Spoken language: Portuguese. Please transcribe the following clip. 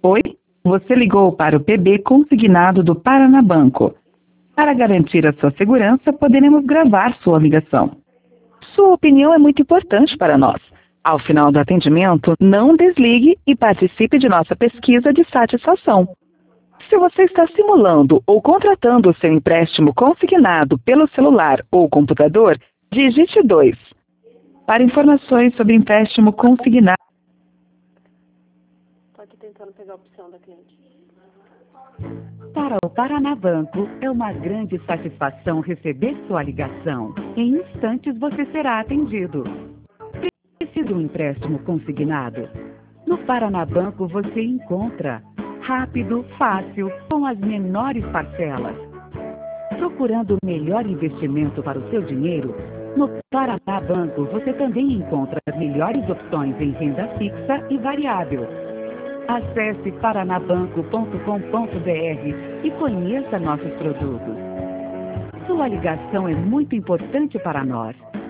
Oi, você ligou para o PB consignado do Paraná Banco. Para garantir a sua segurança, poderemos gravar sua ligação. Sua opinião é muito importante para nós. Ao final do atendimento, não desligue e participe de nossa pesquisa de satisfação. Se você está simulando ou contratando o seu empréstimo consignado pelo celular ou computador, digite 2. Para informações sobre empréstimo consignado... Estou aqui tentando pegar a opção da cliente. Para o Paraná Banco, é uma grande satisfação receber sua ligação. Em instantes você será atendido. Precisa de um empréstimo consignado? No Paraná Banco você encontra rápido, fácil, com as menores parcelas. Procurando o melhor investimento para o seu dinheiro? No Paraná Banco você também encontra as melhores opções em renda fixa e variável. Acesse paranabanco.com.br e conheça nossos produtos. Sua ligação é muito importante para nós.